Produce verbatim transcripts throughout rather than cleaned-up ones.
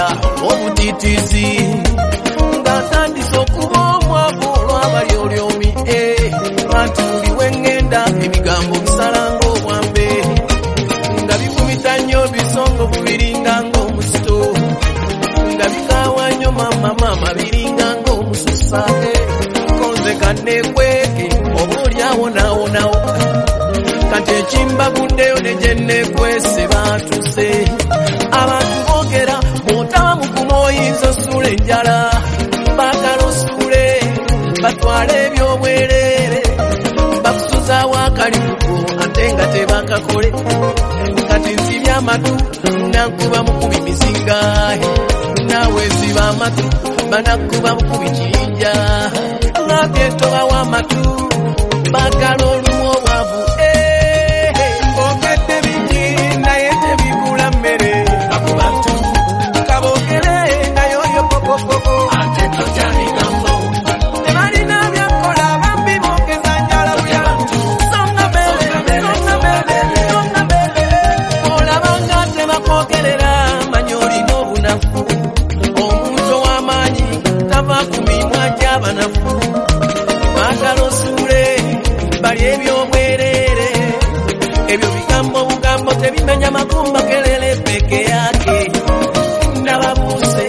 obutitizi ng'atandise okuba omwavu olw'abali olyomi anti buli wengenda ebigambo bisala ng'obwambe nga bifumita nnyo bisongo bubiringa ng'omusito nga bikaawa nnyo mama mama biringa ng'omususa konze kannekweke oba olyawo naawonawo kati ekimbaguddeyo ne gye nnekwese baatuse abantu boogera bw'otaba mukumu oyinza osuula enjala baagala osuule batwala ebyobwereere bakusuzaawo akalimuko ate nga tebakakole kati nsibya amatu nankuba mukubi mizinga naawe siba amatu banakuba mukubi kiyinja ng'ate tobawo amatu baagala olumu obwavu boogedde bingi naye tebigula mmere kakubantu kaboogere naye oyo pokopoko ate tojja bigambo tebalina byakola bambi boogeza njala buya songa mbele songa mbele songa mbele olabanga tebakwogerera manyi olina obunafu omuntu ow'amaanyi tava ku mimwa gy'abanafu baagala osuule bali ebyobwereere ebyo bigambo bugambo tebimenya magumba kelele peke yake nababuuse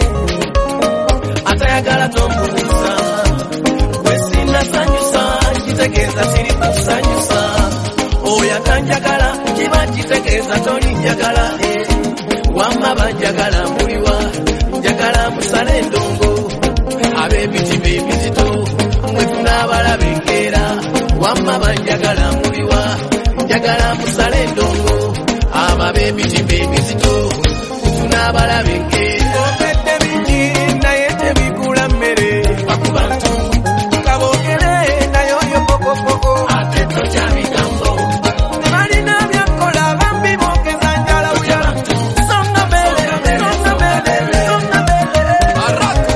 atayagala tombuuza wesinasanyusa kitegeeza siri kusanyusa oyo atanjagala kiba kitegeeza tolinjagala wamma banjagala mbuliwa njagala musale endongo ab'emitima emizito mwefuna abalabe enkeera wamma banjagala mbuliwa njagala musale endongo ababe emitima emizito tunabalabe enkeera obedde bingi naye tebigula mmere bakubantu kaboogere naye oyo pokopoko ate tojja bigambo tebalina byakola bambi boogeza njala buya songa mbele songa mbele songa mbele baraka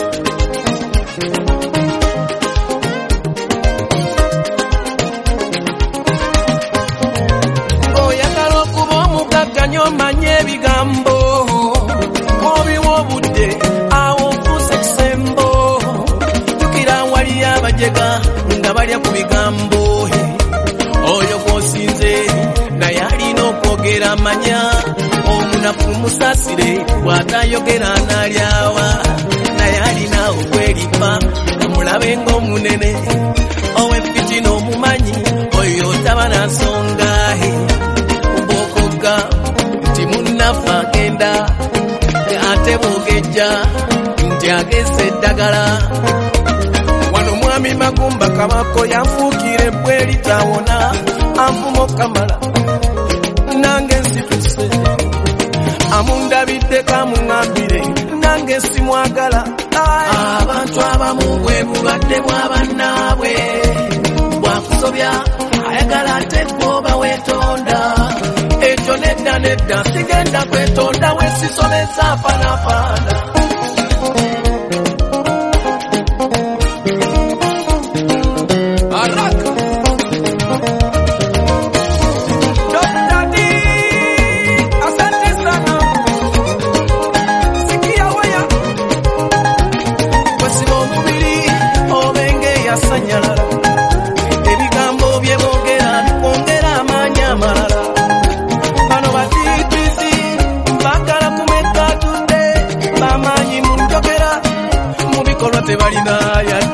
oyagala okuba omugagga nnyo omanye ebigambo obiwa obudde awo ofuuse ekisembo jjukira wali abajega nga balya ku bigambo oyo gw'osinze naye alina okwogera amanya omunafu musasire bw'atayogera n'alyawa naye alina okweripa nga mulabe ng'omunene ow'effiti n'omumanyi oyo taba na nsonga bw'okogga nti munnafu agenda ate bw'ogejja nti ageze eddagala wano mwami Magumba Kabako yanfuukira ebbwa eritawona anvuma okamala nange nsituse amundabidde kamuŋŋambire nange simwagala abantu abamu bwe bubadde bw'abannaabwe bwakusobya ayagala ate gwoba weetonda ekyo nedda nedda sigenda kwetonda wesisobeza afaanafaana baraka asante sana sikia waya wasiba omubiri obenge yasanyalala ebigambo bye boogera bikwongera amaanyi amalala bano batiitizi baagala kumeka tudde bamaanyi mu njogera mu bikolwa tebalina